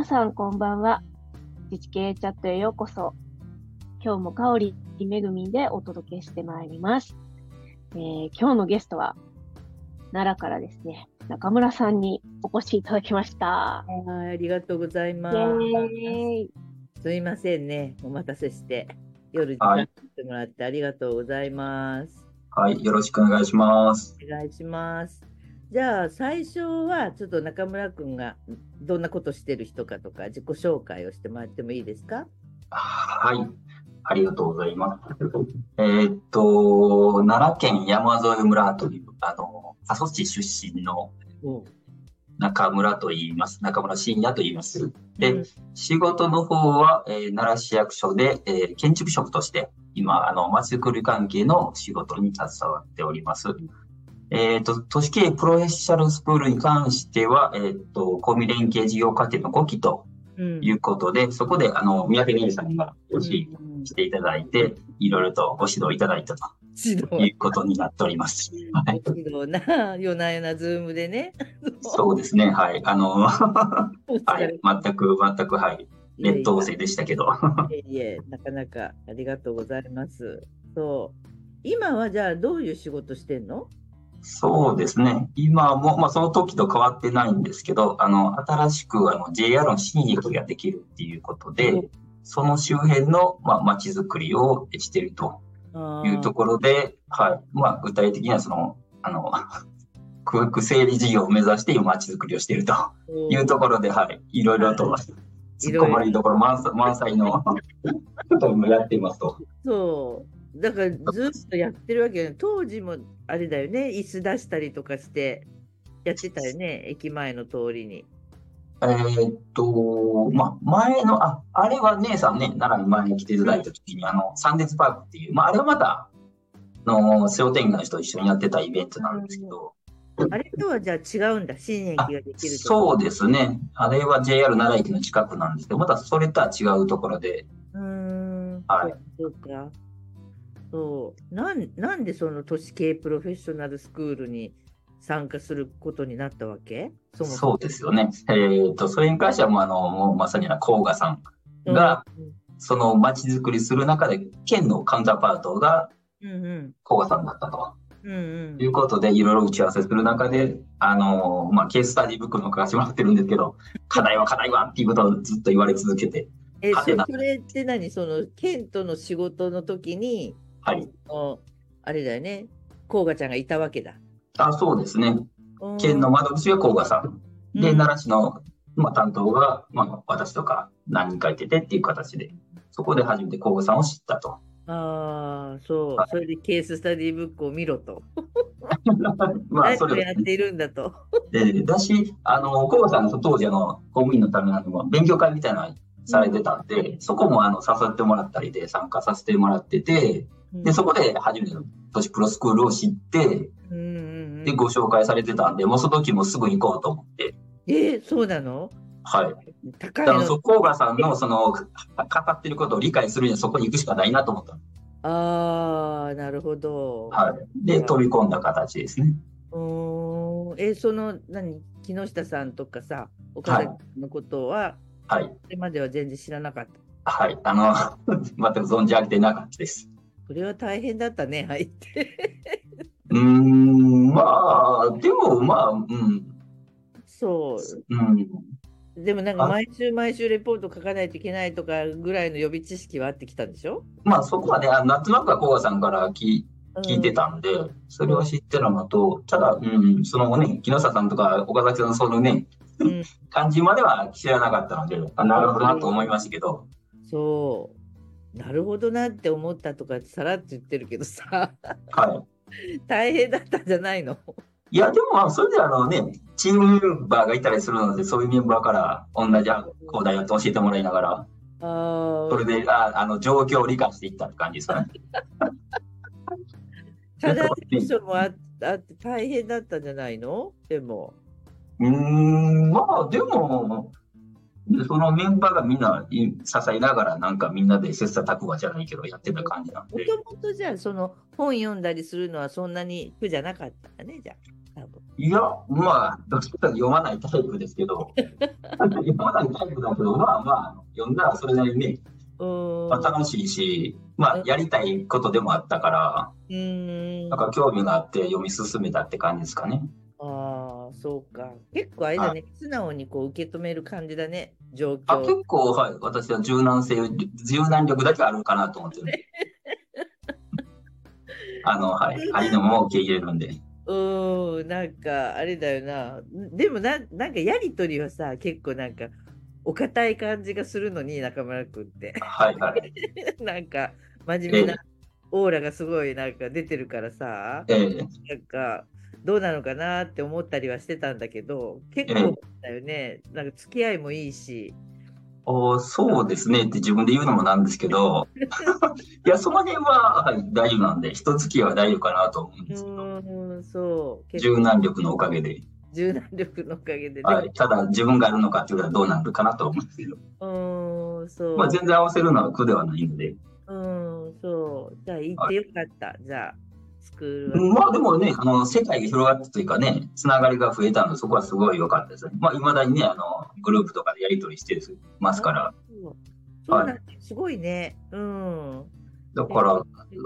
皆さんこんばんは。自治系チャットへようこそ。今日も香りめぐみでお届けしてまいります。今日のゲストは奈良からですね、中村さんにお越しいただきました。 はい、ありがとうございます。 イエーイ。 すいませんね、お待たせして夜時間してもらってありがとうございます。 はい、よろしくお願いします。 お願いします。じゃあ最初はちょっと中村くんがどんなことしてる人かとか自己紹介をしてもらってもいいですか？ はい、ありがとうございます。奈良県山添村という阿蘇市出身の中村と言います。中村信也と言います。で、仕事の方は、奈良市役所で、建築職として今まちづくり関係の仕事に携わっております。都市系プロフェッショナルスクールに関しては、公務員連携事業課程の5期ということで、そこで、三宅姉さんが教えしていただいて、いろいろとご指導いただいたということになっております。 はい。指導な、夜な夜なズームでね。 そうですね、はい。はい、全く、はい、劣等生でしたけど。 なかなかありがとうございます。そう。今はじゃあどういう仕事してんの？ そうですね。今も、その時と変わってないんですけど、新しくJR の新駅ができるっていうことで、その周辺の、街づくりをしているというところで、はい。具体的には空腹整理事業を目指して街づくりをしているというところで、はい。いろいろと、突っ込まれるところ満載のことをやっていますと。 そう。だからずっとやってるわけよね。当時もあれだよね、椅子出したりとかしてやってたよね、駅前の通りに。 前の、あれは姉さんね、奈良に前に来ていただいた時に、サンデーズパークっていう、あれはまた、商店街の人と一緒にやってたイベントなんですけど。 あれとはじゃあ違うんだ、新駅ができると。 そうですね。あれは JR 奈良駅の近くなんですけど、またそれとは違うところで。 はい。そうか。そう。なんでその都市系プロフェッショナルスクールに参加することになったわけ？ そうですよね。それに関してはもうまさに甲賀さんが、その街づくりする中で、県のカウンターパートが甲賀さんだったと。いうことで、いろいろ打ち合わせする中で、ケーススタディブックの書かせてもらってるんですけど、課題はっていうことをずっと言われ続けて。 それって何？その県との仕事の時に、 はい。 あれだよね。甲賀ちゃんがいたわけだ。 そうですね。県の窓口が甲賀さん。で、奈良市の、担当が、私とか何人かいててっていう形で、そこで初めて甲賀さんを知ったと。 そう。それでケーススタディブックを見ろと。 それをやっているんだと。 だし、甲賀さんの当時公務員のため勉強会みたいなのされてたんで、そこも誘ってもらったりで参加させてもらってて、で、そこで初めての都市プロスクールを知って、で、ご紹介されてたんで、もうその時もすぐ行こうと思って。 そうなの？ はい。高いの。甲賀さんの語ってることを理解するにはそこに行くしかないなと思った。 なるほど。 はい。で、飛び込んだ形ですね。 木下さんとかさ、岡崎のことは、それまでは全然知らなかった。 はい。全く存じ上げてなかったです。 それは大変だったね、入って。 でも、 そう。でも毎週レポート書かないといけないとかぐらいの予備知識はあってきたんでしょ？ そこはね、なんとなくは甲賀さんから聞いてたんで、それを知ってるのと、ただ、そのね、木下さんとか岡崎さんのそのね、感じまでは知らなかったので、なるほどなと思いましたけど。 そう。なるほどなって思ったとかさらっと言ってるけどさ。 はい。 大変だったんじゃないの？ いや、でもそれでチームメンバーがいたりするので、そういうメンバーから同じ講題を教えてもらいながら、それで状況を理解していったって感じですかね。 課題部署もあって大変だったんじゃないの？でも。 でも、そのメンバーがみんな支えながら、みんなで切磋琢磨じゃないけどやってた感じなんで。 もともとじゃあ、その本読んだりするのはそんなに苦じゃなかったね、じゃ多分。 いや、まあ、どっちかというと読まないタイプですけど、読まないタイプだけど、まあまあ、読んだらそれなりにね、まあ、楽しいし、まあ、やりたいことでもあったから、なんか興味があって読み進めたって感じですかね。 ああ、そうか。結構あれだね、素直にこう受け止める感じだね、状況。 結構、はい、私は柔軟力だけあるかなと思ってる。はい、ありのまま受け入れるんで。 なんかあれだよな。でもなんかやりとりはさ、結構なんかお堅い感じがするのに、中村君って。 はいはい。 なんか真面目なオーラがすごいなんか出てるからさ、なんかどうなのかなって思ったりはしてたんだけど、結構だよね。なんか付き合いもいいし。 そうですねって自分で言うのもなんですけど、いや、その辺は、はい、大丈夫なんで、人付き合いは大丈夫かなと思うんですけど、 そう。 柔軟力のおかげで。 柔軟力のおかげで。 はい、ただ、自分があるのかっていうのはどうなるかなと思うんですけど。 そう。 まあ、全然合わせるのは苦ではないので。 そう。じゃあ、行ってよかった。じゃあ、スクールは。まあ、でもね、世界が広がったというかね、つながりが増えたので、そこはすごい良かったですね。まあ、未だにね、グループとかでやり取りしてますから。 そうなんです。すごいね。 だから、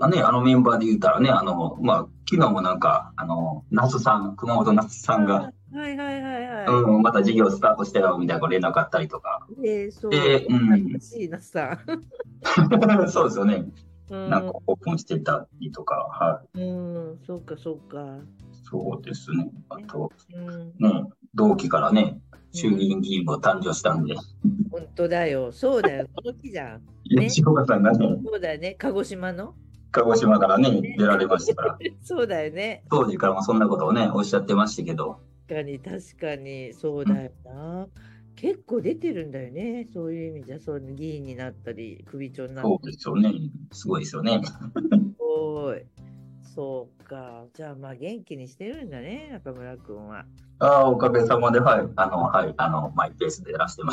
ね、メンバーで言ったらね、まあ、昨日もなんか、那須さん、熊本那須さんが、また授業スタートしたよ、みたいな連絡あったりとか。 そう。懐かしい那須さん。そうですよね。なんかオープンしてたりとか、はい。 そうか、そうか。 そうですね。あと、ね、同期からね、衆議院議員も誕生したんで。 本当だよ。そうだよ。この木じゃん。 塩川さんがね。 そうだよね。鹿児島からね、出られましたから。 そうだよね。 当時からもそんなことをね、おっしゃってましたけど。 確かに、そうだよな。結構出てるんだよね。そういう意味じゃ、議員になったり、首長になったり。 そうですよね。すごいですよね。 そうか。じゃあ、まあ、元気にしてるんだね、中村君は。 おかげさまで、はい。マイペースでやらせてます。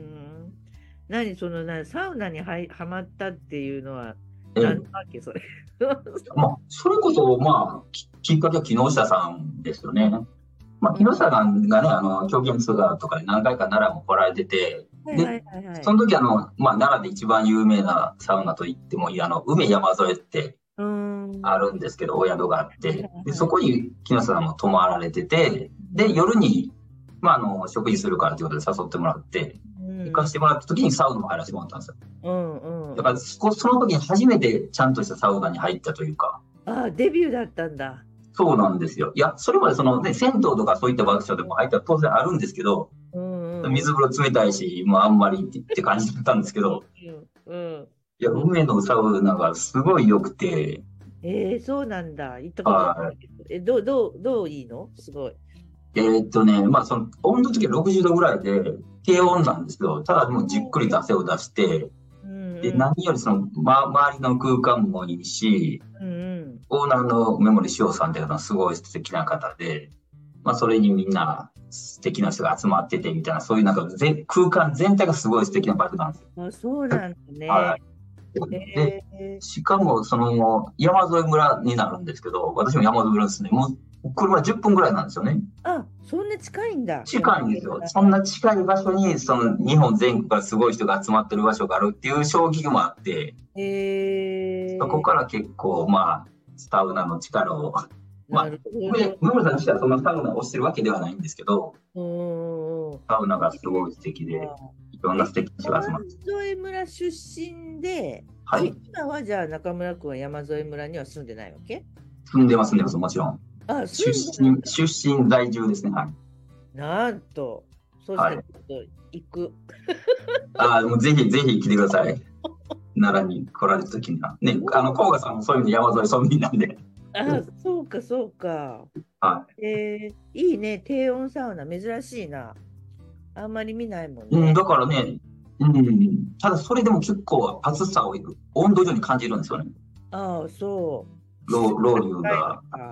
サウナにはまったっていうのは、何だっけ、それ。 まあ、それこそ、まあ、きっかけは木下さんですよね。まあ、木下さんがね、狂言ツアーとかで何回か奈良も来られてて、で、その時まあ、奈良で一番有名なサウナと言ってもいい、梅山添ってあるんですけど、お宿があって、で、そこに木下さんも泊まられてて、で、夜に、まあ、食事するからということで誘ってもらって、行かせてもらった時にサウナも入らせてもらったんですよ。だから、その時に初めてちゃんとしたサウナに入ったというか。 デビューだったんだ。 そうなんですよ。いや、それまで銭湯とかそういった場所でも入ったら当然あるんですけど、水風呂冷たいし、もうあんまりって感じだったんですけど、いや、梅のサウナがすごい良くて。 そうなんだ。行ったことないけど。どういいの？すごい。 まあ、温度的に60度ぐらいで、低温なんですけど、ただもうじっくりと汗を出して、で、何より周りの空間もいいし、オーナーの梅森塩さんっていうのはすごい素敵な方で、まあ、それにみんな素敵な人が集まっててみたいな、そういうなんか空間全体がすごい素敵な場所なんですよ。 そうなんだね。 で、しかも山添村になるんですけど、私も山添村ですね。もう車10分ぐらいなんですよね。 そんな近いんだ。 近いんですよ。そんな近い場所に、日本全国からすごい人が集まってる場所があるっていう衝撃もあって、そこから結構、まあ、サウナの力を、まあ、梅森さんにしてはそんなサウナをしてるわけではないんですけど、サウナがすごい素敵で、いろんな素敵な人が集まって。 山添村出身で、今はじゃあ中村君は山添村には住んでないわけ？ 住んでます、もちろん。出身在住ですね。はい。 なんと、そうしたらちょっと行く。 もうぜひ来てください。奈良に来られた時には。ね、甲賀さんもそういうの山添村民なんで。 そうか、そうか。いいね、低温サウナ、珍しいな。あんまり見ないもんね。 だからね、ただそれでも結構暑さを温度以上に感じるんですよね。 そう。 ロウリュがあって。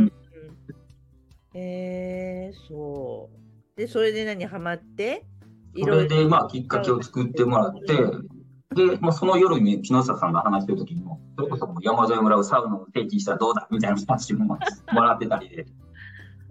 そう。で、それでハマって？ それで、まあ、きっかけを作ってもらって、で、まあ、その夜に木下さんが話してる時にも、それこそ山添村をサウナを提起したらどうだみたいな話ももらってたりで。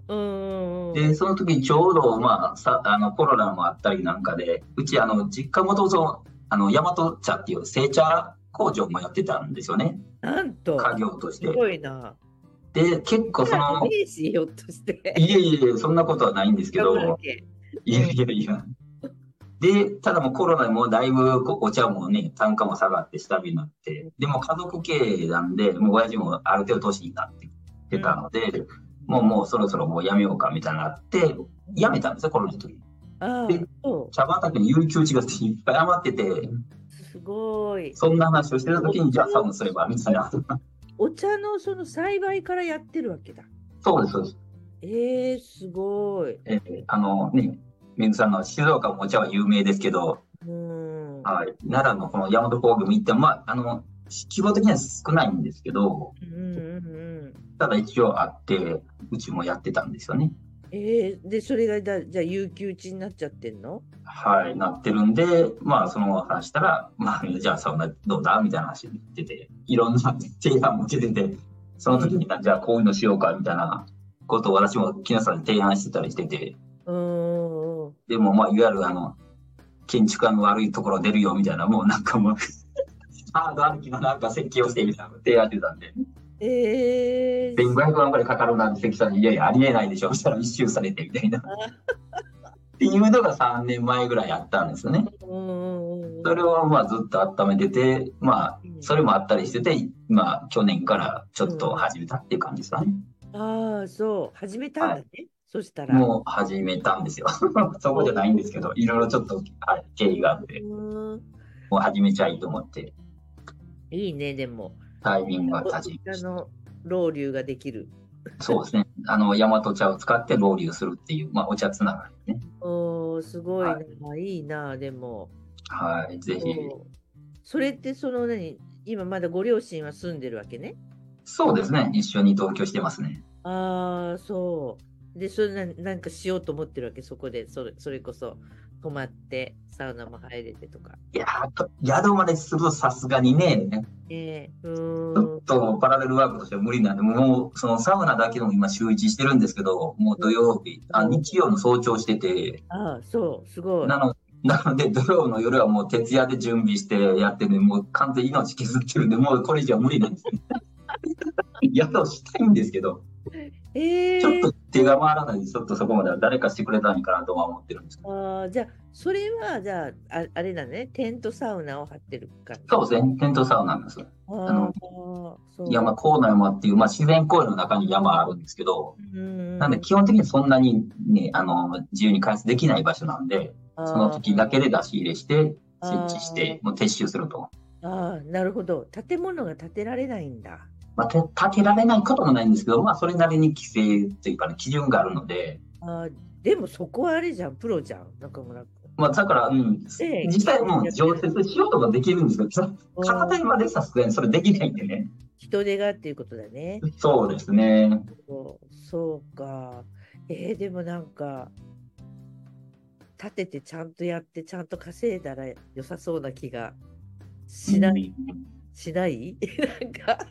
で、その時ちょうど、まあ、コロナもあったりなんかで、うち、実家元々、大和茶っていう製茶工場もやってたんですよね。 なんと。 家業として。 すごいな。 で、結構名刺ひょっとして。 いえいえ、そんなことはないんですけど、いやいやいや。で、ただもうコロナでもうだいぶお茶もね、単価も下がって下火になって、でも家族経営なんで、もう親父もある程度年になってきてたので、もうそろそろもうやめようかみたいになって、やめたんですよ、コロナの時に。で、茶畑に有給地がいっぱい余ってて、 すごい。 そんな話をしてた時に、じゃあサウナすれば、みたいな。 お茶のその栽培からやってるわけだ。 そうです、そうです。すごい。 水さんの静岡もお茶は有名ですけど、はい、奈良のこの大和工業見ても、まあ、規模的には少ないんですけど、ただ一応あって、うちもやってたんですよね。 で、それがじゃあ有給地になっちゃってんの？ はい、なってるんで、まあ、その話したら、まあ、じゃあサウナどうだみたいな話になってて、いろんな提案も受けてて、その時に、じゃあこういうのしようかみたいなことを私も木下さんに提案してたりしてて、でも、まあ、いわゆる建築家の悪いところ出るよみたいな、もうなんかもう、ハード歩きのなんか設計をしてみたいな提案してたんで。1500万ぐらいかかるなんて関さんに、いやいや、ありえないでしょ。そしたら一周されてみたいな。っていうのが3年前ぐらいあったんですよね。それをまあずっと温めてて、まあ、それもあったりしてて、まあ、去年からちょっと始めたっていう感じですかね。 そう。始めたんだね。そしたら。 もう始めたんですよ。そこじゃないんですけど、いろいろちょっと経緯があって、もう始めちゃいと思って。 いいね、でも。 タイミングが立ち。 ロウリュができる。 そうですね。大和茶を使ってロウリュするっていう、まあ、お茶つながりね。 すごいな、いいな、でも。 はい、ぜひ。 それって今まだご両親は住んでるわけね？ そうですね。一緒に同居してますね。 そう。で、それなんかしようと思ってるわけ、そこで、それこそ泊まってサウナも入れてとか。 いや宿までするとさすがにね、ちょっとパラレルワークとしては無理なんで、もうそのサウナだけでも今週1してるんですけど、もう土曜日、日曜の早朝してて、 そう、すごい。 なので土曜の夜はもう徹夜で準備してやってね、もう完全に命削ってるんで、もうこれ以上は無理なんですね。宿したいんですけど。ちょっと手が回らないで、ちょっとそこまでは誰かしてくれたんかなとは思ってるんですけど。 じゃあ、それは、じゃあ、あれだね、テントサウナを張ってる感じ。 そうですね、テントサウナなんです。山、河野山っていう、まあ、自然公園の中に山あるんですけど、なんで基本的にそんなにね、自由に開発できない場所なんで、その時だけで出し入れして、設置して、もう撤収すると。 なるほど。建物が建てられないんだ。 まあ、建てられないこともないんですけど、まあ、それなりに規制というか、ね、基準があるので。 でもそこはあれじゃん、プロじゃん、中村君。 まあ、だから、実際もう常設しようとかできるんですけど、片手までさすがにそれできないんでね。 人手がっていうことだね。 そうですね。 そうか。でもなんか、立ててちゃんとやって、ちゃんと稼いだら良さそうな気がしない、しないなんか。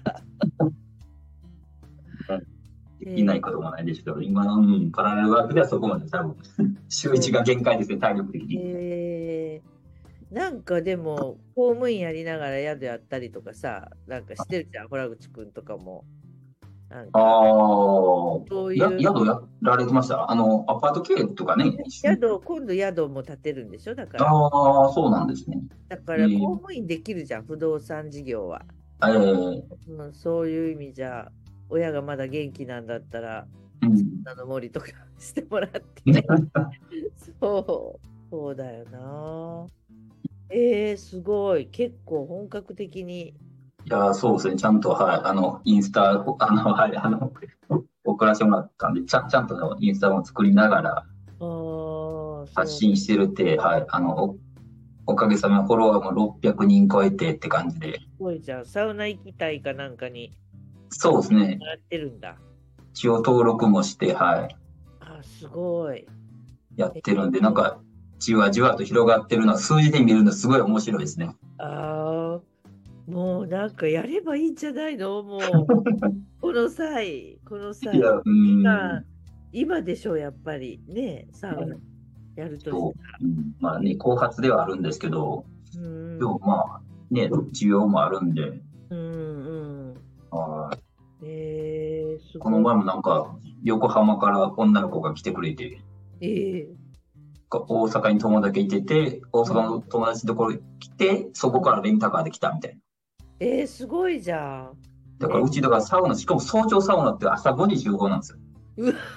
できないこともないですけど、今の、パラレルワークではそこまで多分、週1が限界ですね、体力的に。 なんかでも、公務員やりながら宿やったりとかさ、なんかしてるじゃん、洞口くんとかも。 そういう。宿やられてました？アパート経営とかね。 今度宿も建てるんでしょ？だから。 そうなんですね。 だから、公務員できるじゃん、不動産事業は。そういう意味じゃ、親がまだ元気なんだったら、森とかしてもらって。そうだよな。すごい。結構本格的に。 いや、そうですね。ちゃんと、インスタ、送らせてもらったんで、ちゃんとインスタも作りながら、発信してるって、おかげさまでフォロワーも600人超えてって感じで。 すごいじゃん。サウナ行きたいかなんかに。 そうですね。 やってるんだ。 一応登録もして、 すごい。 やってるんで、なんか、じわじわと広がってるのは数字で見るのすごい面白いですね。 もうなんかやればいいんじゃないの？もう、この際。 今でしょう、やっぱり。ね、サウナやるとそう、 したら。 まあね、後発ではあるんですけど、 うん。 でもまあ、ね、需要もあるんで、 うんうん。 はい、 すごい。 この前もなんか、横浜から女の子が来てくれて、 ええ大阪に友達いてて、大阪の友達のところに来て、そこからレンタカーで来たみたいな。 すごいじゃん。 だからうちだからサウナ、しかも早朝サウナって朝5時集合なんですよ。 うわ、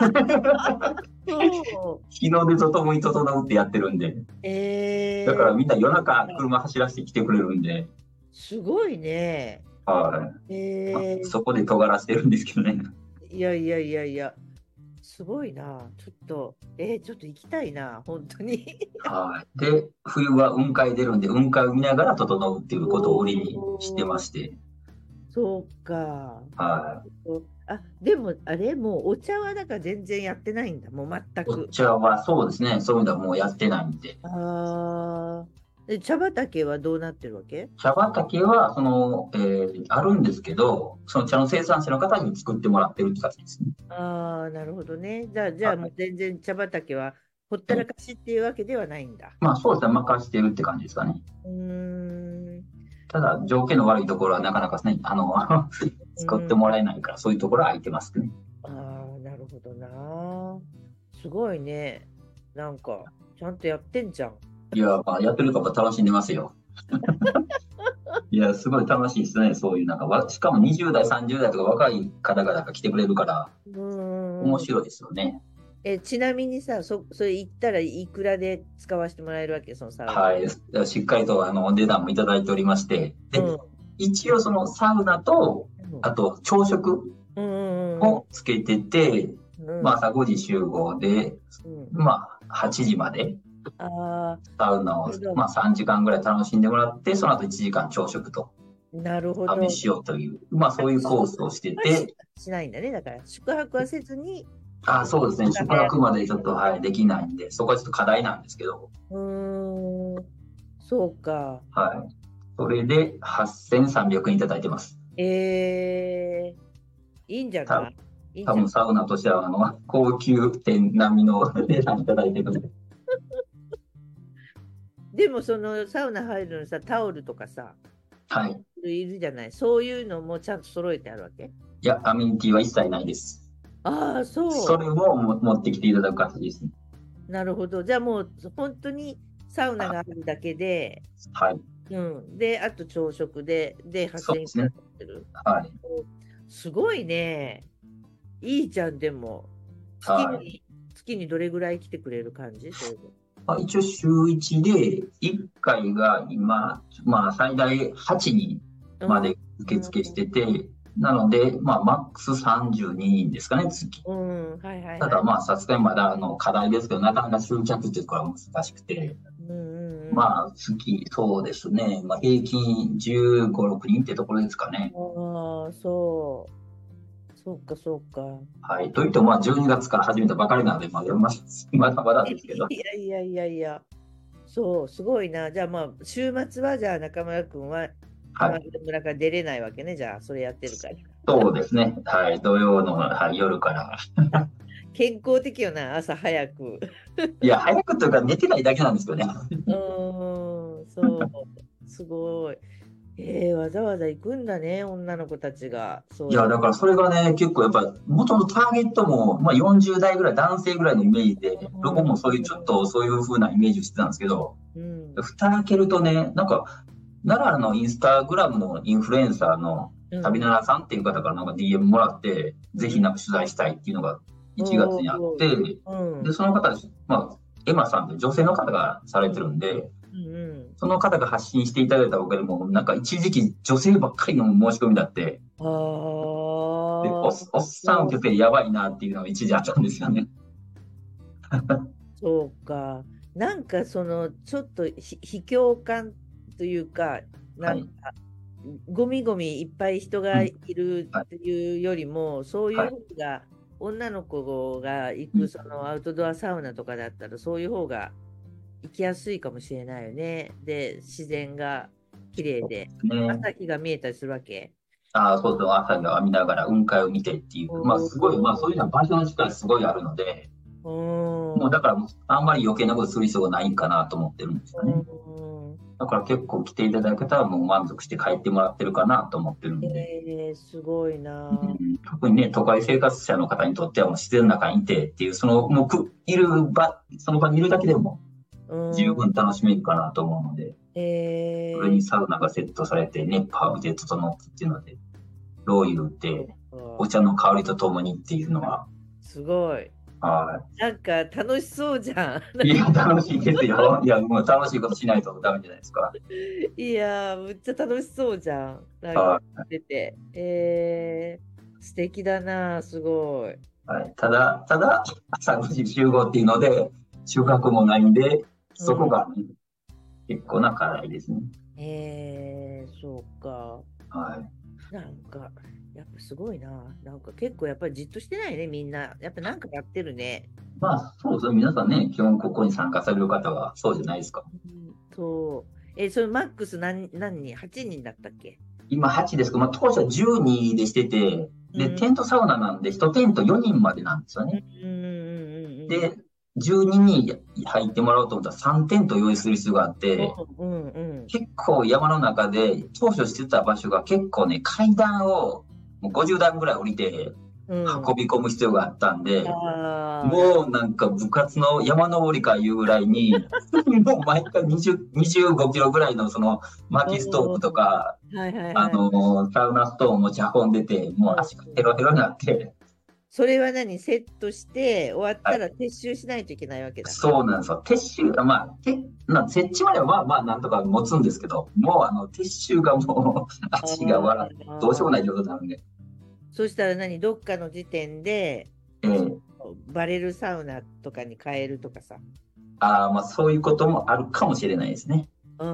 そ日の出とともに整うってやってるんで。 う。 だからみんな夜中車走らせて来てくれるんで、 すごいね。 はい。 えそこで尖らせてるんですけどね。 いやいやいやいや、すごいな。ちょっと、ちょっと行きたいな、本当に。 はい。で、冬は雲海出るんで、雲海を見ながら整うっていうことを売りにしてまして。 そうか。 はでも、あれ、もうお茶はだから全然やってないんだ、もう全い。おく。 茶はそうですね。そういうのはもうやってないんで。 ああ。で、茶畑はどうなってるわけ？ 茶畑は、あるんですけど、その茶の生産者の方に作ってもらってるって感じですね。 ああ、なるほどね。じゃあもうはい。 全然茶畑はほったらかしっていうわけではないんだ。 まあそうですね。任してるって感じですかね。 うーん。 ただ、条件の悪いところはなかなかね、作ってもらえないから、そういうところは空いてますね。 ああ、なるほどな。すごいね。なんか、ちゃんとやってんじゃん。 いや、まあ、やってる方楽しんでますよ。いや、すごい楽しいですね。そういうなんか、しかも20代、30代とか若い方々が来てくれるから、 うーん。 面白いですよね。 ちなみにさ、それ行ったらいくらで使わせてもらえるわけ、そのサウナ？ はい。しっかりとお値段もいただいておりまして。で、 うん。 一応そのサウナと、あと朝食うんうんうんをつけてて、 うんまあ朝5時集合で、 うんまあ8時まであサウナを、まあ3時間ぐらい楽しんでもらって、その後1時間朝食となるほど。 試しようという、まあそういうコースをしてて、 しないんだね。だから、宿泊はせずに、 そうですね、宿泊までちょっと、はい、できないんで、そこはちょっと課題なんですけど、 うーん、そうか。 はい。それで8300円いただいてます。 いいんじゃたない？いいんじゃない？ 多分サウナとしては、高級店並みの値段いただいてるんで。 でも、そのサウナ入るのさ、タオルとかさ、 はい。 いるじゃない。そういうのもちゃんと揃えてあるわけ？ いや、アメニティは一切ないです。 ああ、そそれを持ってきていただく形ですね。 う。なるほど。じゃあもう、本当にサウナがあるだけで、 はい。 うん。で、あと朝食で8000円くらいそうですね。 取ってる。 はい。 すごいね。いいじゃん、でも。月はい。 に、月にどれぐらい来てくれる感じ？それで。 一応週1で、1回が今、まあ最大8人まで受付してて、なので、まあマックス32人ですかね、月。 うん、はいはいはい。 ただまあさすがにまだ課題ですけど、なかなか集客っていうところは難しくて、まあ月、そうですね、まあ平均15、6人ってところですかね。 ああ、そう。そうか、そうか。 はい。といってもまあ12月から始めたばかりなので、まだまだですけど。 いやいやいやいや。そう、すごいな。じゃあまあ、週末はじゃあ中村君ははい。 村から出れないわけね。じゃあ、それやってるから。 そうですね。はい。土曜の、はい、夜から。 健康的よな、朝早く。 いや、早くというか寝てないだけなんですよね。 そう。すごい。わざわざ行くんだね、女の子たちが。そういや、 いう。 だからそれがね、結構やっぱ、元のターゲットも、まあ40代ぐらい、男性ぐらいのイメージで、僕もそういうちょっとそういう風なイメージをしてたんですけど、蓋開けるとね、なんか、奈良のインスタグラムのインフルエンサーの旅奈良さんっていう方からなんか DM もらって、ぜひなんか取材したいっていうのが1月にあって、で、その方、まあ、エマさんという女性の方がされてるんで、その方が発信していただいたおかげでもうなんか一時期女性ばっかりの申し込みだって、でおっさん受けてやばいなっていうのが一時あったんですよね。 そうか。なんかそのちょっと卑怯感というか、なんか、ゴミゴミいっぱい人がいるっていうよりも、そういう方が、女の子が行くそのアウトドアサウナとかだったら、そういう方が行きやすいかもしれないよね。で、自然が綺麗で、朝日が見えたりするわけ。 ああ、そうそう、朝日を見ながら雲海を見てっていう、まあ、すごい、まあ、そういうのは場所の力すごいあるので、もうだから、あんまり余計なことする必要がないんかなと思ってるんですよね。だから結構来ていただけたらもう満足して帰ってもらってるかなと思ってるんで。 すごいな、 特にね、都会生活者の方にとってはもう自然の中にいてっていう、その、もういる場、その場にいるだけでも十分楽しめるかなと思うので、それにサウナがセットされて、熱波浴びて整ってっていうので、ロウリュって、お茶の香りとともにっていうのは。 すごい。 はい。 なんか楽しそうじゃん。 いや、楽しいですよ。いや、もう楽しいことしないとダメじゃないですか。 いや、むっちゃ楽しそうじゃん。なんか出て。素敵だな、すごい。 はい、ただ、朝5時集合っていうので、収穫もないんで、そこが、ね結構な課題ですね。 そうか。 はい。 なんか、やっぱすごいな。なんか結構やっぱりじっとしてないね、みんな。やっぱなんかやってるね。 まあ、そうですね。皆さんね、基本ここに参加される方はそうじゃないですか。 そう。それマックス何人 ?8 人だったっけ？ 今8ですけど、まあ、当初は12でしてて、で、テントサウナなんで、1テント4人までなんですよね。で、12人に入ってもらおうと思ったら3テント用意する必要があって、結構山の中で当初してた場所が結構ね、階段をもう50段ぐらい降りて運び込む必要があったんで、もうなんか部活の山登りかいうぐらいに、もう毎回25キロぐらいのその薪ストーブとか、サウナストーンを持ち運んでて、もう足がヘロヘロになって。 それは何？セットして終わったら撤収しないといけないわけだ。 そうなんですよ。撤収、まあ、設置まではまあなんとか持つんですけど、もう撤収がもう足がどうしようもない状態なんで。 そしたらどっかの時点で、バレルサウナとかに変えるとかさ。 まあそういうこともあるかもしれないですね。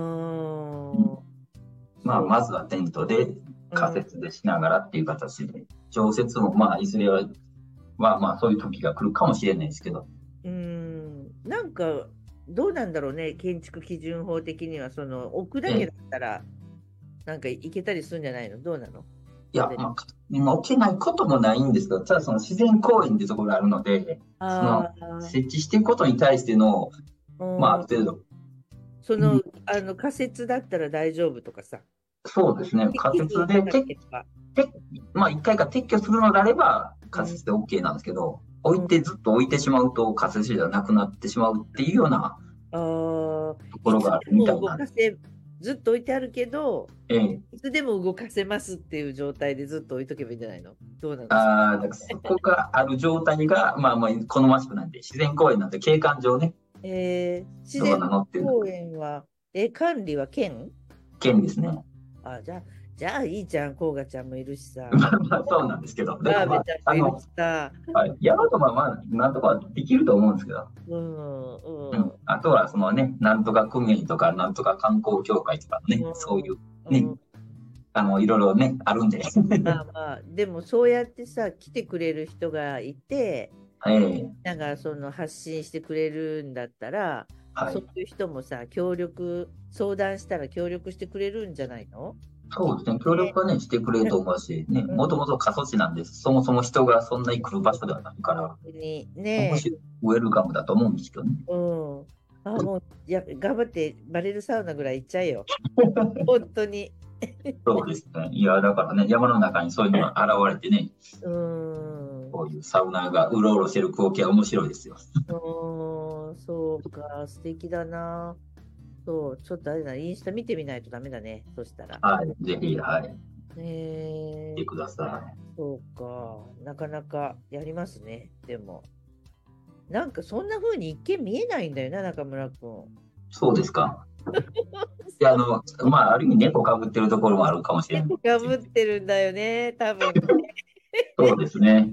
まあまずはテントで仮設でしながらっていう形で、常設もまあいずれはまあそういう時が来るかもしれないですけど。 なんかどうなんだろうね、建築基準法的には置くだけだったらなんか行けたりするんじゃないの？どうなの？ いや、まあ、置けないこともないんですけど、ただその自然公園っていうところがあるので、その設置していくことに対しての、まあある程度。 仮設だったら大丈夫とかさ。 そうですね。仮設でまあ一回か撤去するのであれば仮設で OK なんですけど、ずっと置いてしまうと仮設じゃなくなってしまうっていうようなところがあるみたいなんです。 ずっと置いてあるけど、いつでも動かせますっていう状態でずっと置いとけばいいんじゃないの？どうなんですか？ だからそこがある状態が、まあ好ましくなんで、自然公園なんて景観上ね。 自然公園は、管理は県ですね。 じゃあいいじゃん、こうがちゃんもいるしさ。 まあそうなんですけど。 バーベちゃんもいるしさ。 やろうとまあなんとかできると思うんですけど。あとはそのね、なんとか組合とか、なんとか観光協会とかね、そういうね、いろいろね、あるんで。 でもそうやってさ、来てくれる人がいて、なんか発信してくれるんだったら、そういう人もさ、相談したら協力してくれるんじゃないの？ そうですね、協力はね、してくれると思うし、ね、もともと過疎地なんです。そもそも人がそんなに来る場所ではないから、面白いウェルカムだと思うんですけどね。 もう、頑張ってバレルサウナぐらい行っちゃえよ。本当に。 そうですね。いや、だからね、山の中にそういうのが現れてね、こういうサウナがうろうろしてる光景は面白いですよ。 そうか、素敵だな。そう、ちょっとあれだ、インスタ見てみないとダメだね、そしたら。 はい、ぜひ、はい。見てください。 そうか、なかなかやりますね、でも。なんかそんな風に一見見えないんだよな、中村君。 そうですか。まあ、ある意味猫かぶってるところもあるかもしれない。 猫かぶってるんだよね、多分。 そうですね。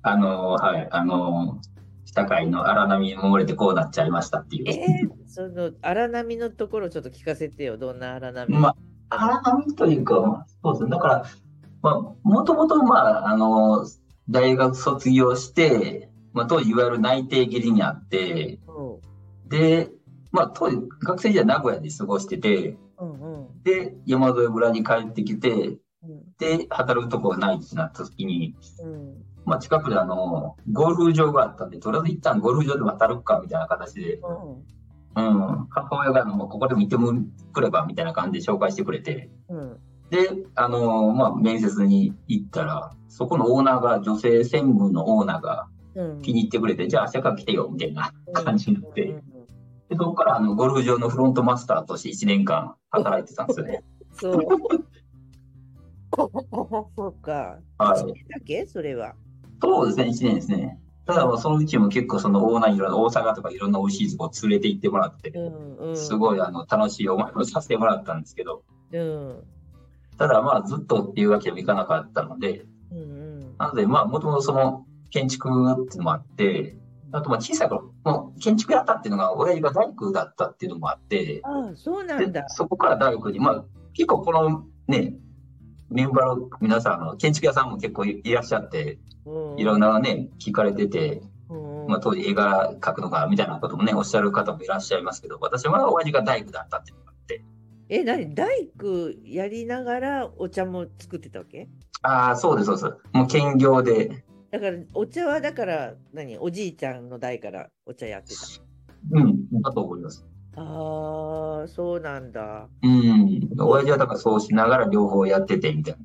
社会の荒波に漏れてこうなっちゃいましたっていう。 その荒波のところちょっと聞かせてよ、どんな荒波？ まあ、荒波というか、そうですね。だから、もともと、大学卒業して、当時いわゆる内定切りにあって、で、当時学生時代名古屋で過ごしてて、で、山添村に帰ってきて、 で、働くとこがないってなった時に、 うん。 まあ近くでゴルフ場があったんで、とりあえず一旦ゴルフ場でも働くかみたいな形で、母親がここで見てくればみたいな感じで紹介してくれて、で、まあ面接に行ったら、そこのオーナーが、女性専務のオーナーが気に入ってくれて、じゃあ明日から来てよみたいな感じになって、でそこからゴルフ場のフロントマスターとして1年間働いてたんですよね。 そう。そうか。 はい。 1年だけそれは。 そうですね、1年ですね。ただ、そのうちも結構そのオーナーいろんな大阪とかいろんな美味しいとこ連れて行ってもらって、すごい楽しい思いをさせてもらったんですけど、ただまあずっとっていうわけにもいかなかったので、なのでまあもともとその建築っていうのもあって、あとまあ小さい頃、もう建築やったっていうのが親父が大工だったっていうのもあって、 そうなんだ。 そこから大工に、まあ結構このね、メンバーの皆さん、建築屋さんも結構いらっしゃって、いろんなね、聞かれてて、まあ当時映画描くのかみたいなこともね、おっしゃる方もいらっしゃいますけど、私は親父が大工だったっていうのがあって。 何大工やりながらお茶も作ってたわけ？ そうです、そうです。もう兼業で。 だから、お茶はだから、おじいちゃんの代からお茶やってた？ だと思います。 そうなんだ。 親父はだからそうしながら両方やっててみたいな。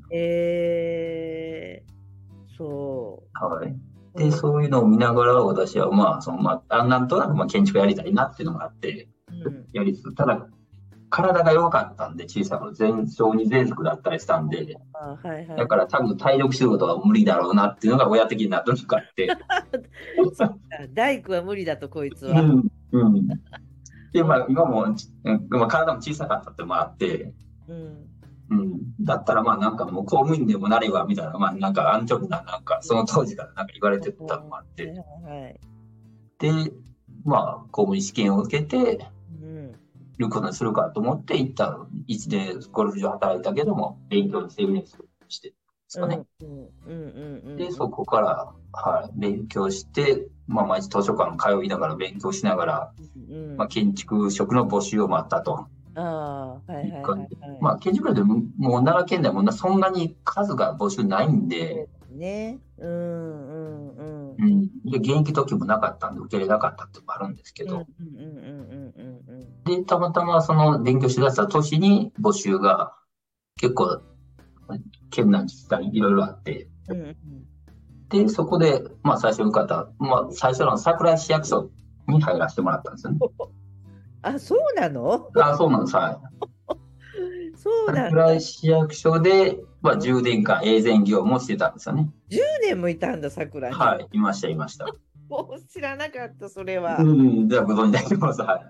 そう。 はい。で、そういうのを見ながら私はなんとなく建築やりたいなっていうのがあって、やりつつ、ただ、体が弱かったんで、小さい頃、小児喘息だったりしたんで、だから多分体力仕事は無理だろうなっていうのが親的になったのがあって。 大工は無理だと、こいつは。 で、まあ、今も、体も小さかったってのもあって、だったらまあなんかもう公務員でもなればみたいな、まあなんか安直な、なんかその当時からなんか言われてたのもあって、で、まあ公務員試験を受けて、ることにするかと思って一旦1年ゴルフ場働いたけども、勉強に専念してですかね。で、そこから、勉強して、まあ毎日図書館通いながら勉強しながら、まあ建築職の募集を待ったと。まあ建築でもう奈良県内もそんなに数が募集ないんで、で現役時もなかったんで受けれなかったっていうのもあるんですけど、でたまたまその勉強しだした年に募集が結構県内自治体いろいろあって、でそこでまあ最初受かった、まあ最初の桜井市役所に入らせてもらったんですよね。 そうなの？ そうなんです。はい。 そうなんだ。 桜井市役所で、まあ、10年間、永全業務をしてたんですよね。 10年もいたんだ、桜井。 はい、いました、いました。 知らなかった、それは。 じゃあ、ご存知だと思います。はい。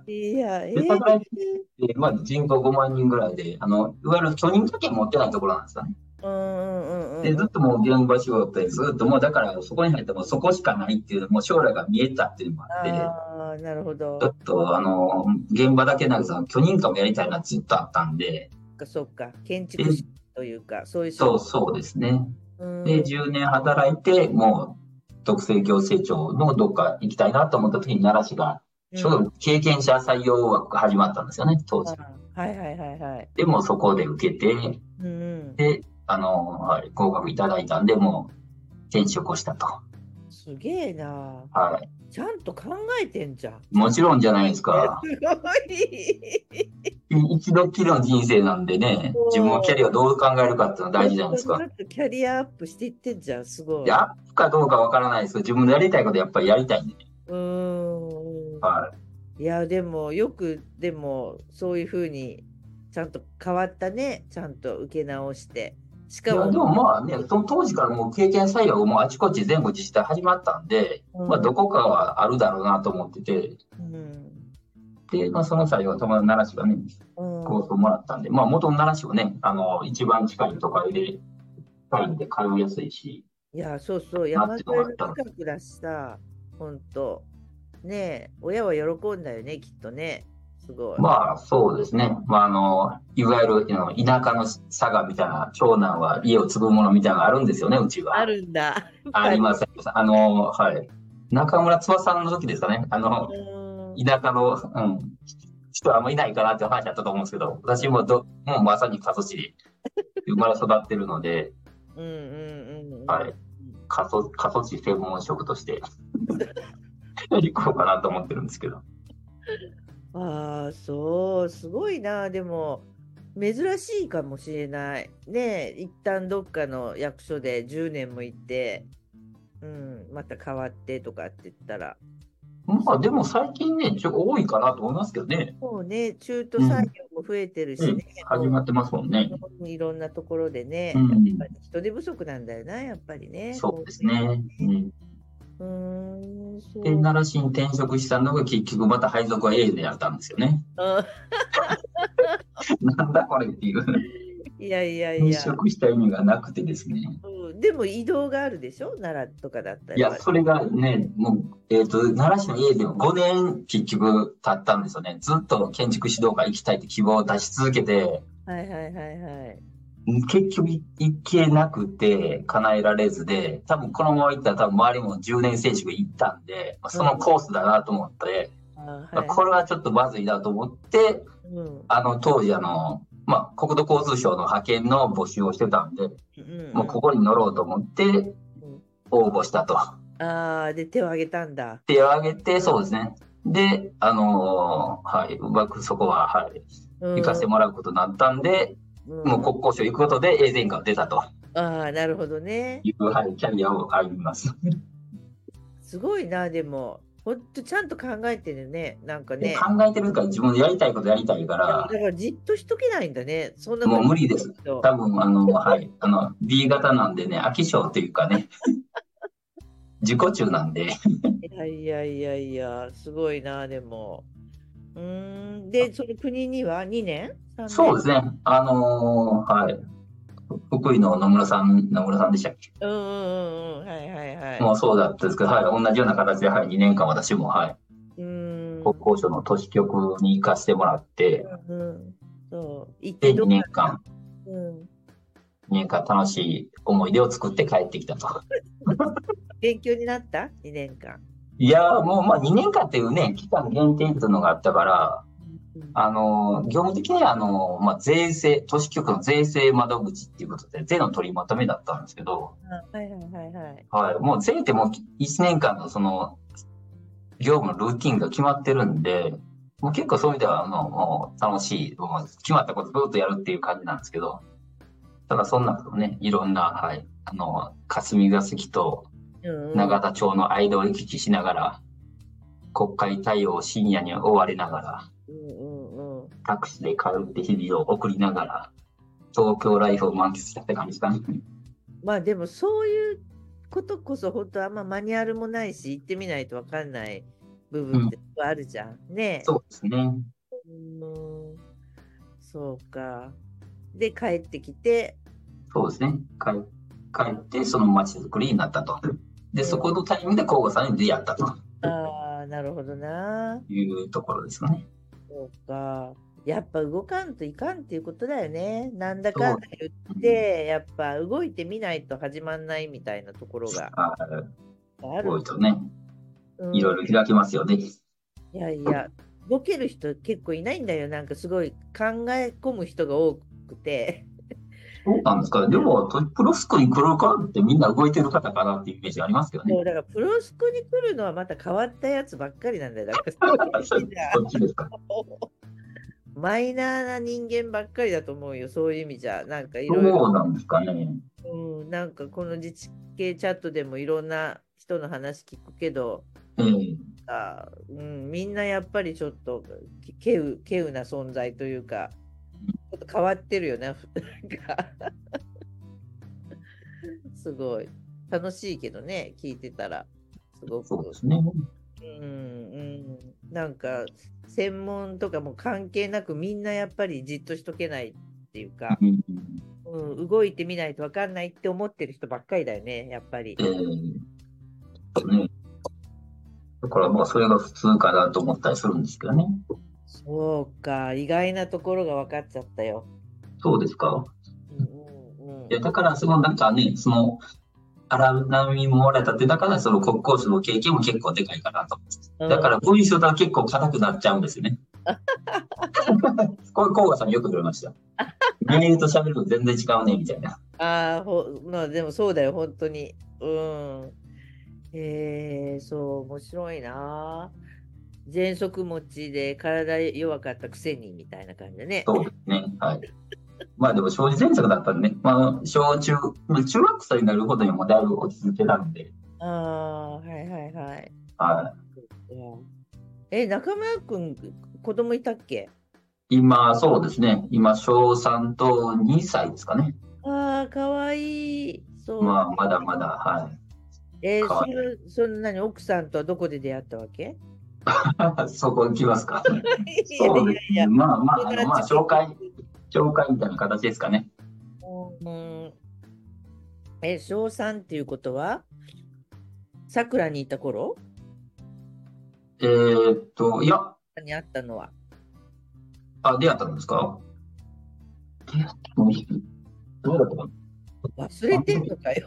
桜井市って、まあ、人口5万人ぐらいで、いわゆる許認可権持ってないところなんですよね。で、ずっともう現場仕事で、ずっともうだからそこに入ってもそこしかないっていう、もう将来が見えたっていうのもあって、 なるほど。 ちょっと現場だけなんか許認可もやりたいなずっとあったんで。 そっか、建築士というか、そういうそうですね。で、10年働いて、もう特性行政庁のどっか行きたいなと思った時に奈良市が、ちょうど経験者採用枠が始まったんですよね、当時。でもそこで受けて、で、合格いただいたんで、もう転職をしたと。 すげえな。 はい。 ちゃんと考えてんじゃん。 もちろんじゃないですか。 すごい。 一度きりの人生なんでね、自分のキャリアをどう考えるかっていうのは大事じゃないですか。 キャリアアップしていってんじゃん、すごい。 アップかどうかわからないですけど、自分のやりたいことやっぱりやりたいんでね。 いや、でも、でも、そういうふうに、ちゃんと変わったね、ちゃんと受け直して。しかも。 でもまあね、その当時からもう経験採用がもうあちこち全部自治体始まったんで、まあどこかはあるだろうなと思ってて、で、まあその採用は友達奈良市がね、構想もらったんで、まあ元の奈良市はね、一番近い都会で、通いやすいし。 いや、そうそう、山沿いの近くだしさ、ほんと。ねえ、親は喜んだよね、きっとね。すごい。 まあ、そうですね。まあ、いわゆる田舎の佐賀みたいな、長男は家を継ぐものみたいなのがあるんですよね、うちは。 あるんだ。 あります。はい。中村翼さんの時ですかね。田舎の、 人はあんまいないかなって話だったと思うんですけど、私ももうまさに過疎地で生まれ育ってるので、はい、過疎地専門職として行こうかなと思ってるんですけど。 ああ、そう、すごいな。でも、珍しいかもしれない。ねえ、一旦どっかの役所で10年もいて、また変わってとかって言ったら。 まあでも最近ね、多いかなと思いますけどね。 そうね、中途採用も増えてるしね。 始まってますもんね。 いろんなところでね、人手不足なんだよな、やっぱりね。 そうですね。で、奈良市に転職したのが結局また配属は A でやったんですよね。なんだこれっていう。 いや。 転職した意味がなくてですね。 でも移動があるでしょ、奈良とかだったら。 いや、それがね、もう、奈良市の A でも5年結局経ったんですよね。ずっと建築指導科行きたいって希望を出し続けて、結局行けなくて、叶えられずで、多分このまま行ったら多分周りも10年成熟行ったんで、そのコースだなと思って、これはちょっとまずいなと思って、当時国土交通省の派遣の募集をしてたんで、もうここに乗ろうと思って応募したと。 で、手を挙げたんだ。 手を挙げて、そうですね。で、うまくそこは、行かせてもらうことになったんで、もう国交省行くことで A 前科が出たと。 なるほどね。 いう、キャリアを歩みます。 すごいな、でも。ほんとちゃんと考えてるね。なんかね。 考えてるから自分でやりたいことやりたいから。 だからじっとしとけないんだね。そんなもう無理です。多分、B 型なんでね、飽き性っていうかね。自己中なんで。 いや、すごいな、でも。で、その国には2年？ そうですね。福井の野村さんでしたっけ？もうそうだったんですけど、同じような形で、2年間私も、国交省の都市局に行かせてもらって、で、2年間楽しい思い出を作って帰ってきたと。 勉強になった ?2 年間。 いや、もう2年間っていうね、期間限定っていうのがあったから、業務的には税制、都市局の税制窓口っていうことで、税の取りまとめだったんですけど、もう税ってもう1年間のその、業務のルーティンが決まってるんで、もう結構そういう意味では、もう楽しい、決まったことずっとやるっていう感じなんですけど、ただそんなことね、いろんな、霞が関と永田町の間を行き来しながら、国会対応を深夜に追われながら、タクシーで帰るって日々を送りながら、東京ライフを満喫したって感じですかね。 まあでもそういうことこそ本当あんまマニュアルもないし、行ってみないと分かんない部分ってあるじゃん。ね。 そうですね。 そうか。で、帰ってきて。 そうですね。帰って、その街づくりになったと。で、そこのタイミングで甲賀さんに出会ったと。 なるほどな。 いうところですね。 そうか。やっぱ動かんといかんっていうことだよね。なんだかんだ言って、やっぱ動いてみないと始まんないみたいなところがある。動いとね、いろいろ開きますよね。 いや、動ける人結構いないんだよ。なんかすごい考え込む人が多くて。 そうなんですかね。でも、プロスクに来るかってみんな動いてる方かなっていうイメージありますけどね。 そう、だからプロスクに来るのはまた変わったやつばっかりなんだよ。だからそっちですか。 マイナーな人間ばっかりだと思うよ、そういう意味じゃ。なんかいろいろ。 そうなんですかね。 なんかこの自治系チャットでもいろんな人の話聞くけど、みんなやっぱりちょっと稀有な存在というか、ちょっと変わってるよね。すごい。楽しいけどね、聞いてたら。すごく。 そうですね。 なんか専門とかも関係なくみんなやっぱりじっとしとけないっていうか、動いてみないと分かんないって思ってる人ばっかりだよね、やっぱり。 だからそれが普通かなと思ったりするんですけどね。 そうか、意外なところが分かっちゃったよ。 そうですか。いやだからなんかね、荒波もられたって、だからその国交省の経験も結構でかいかなと。だから文章が結構硬くなっちゃうんですよね。 こう、甲賀さんよく言われました。メールと喋ると全然違うね、みたいな。 まあでもそうだよ、本当に。うん。そう、面白いな。喘息持ちで体弱かったくせにみたいな感じでね。 そうですね。はい。まあでも、小児喘息だったんでね。まあ、小中、中学生になるほどにもだいぶ落ち着いてたので。 はいはいはい。 はい。 中村くん、子供いたっけ？ 今、そうですね。今、小3と2歳ですかね。 かわいい。そう。 まあ、まだまだ、はい。かわいい。 そんなに奥さんとはどこで出会ったわけ？ そこ行きますか。 いやいそうですね。 やいや、 まあまあ、 友達紹介みたいな形ですかね。 うん、小3っていうことは、さくらにいた頃いや、 にあったのは。 出会ったんですか？出会ったのどうだったか忘れてんのかよ。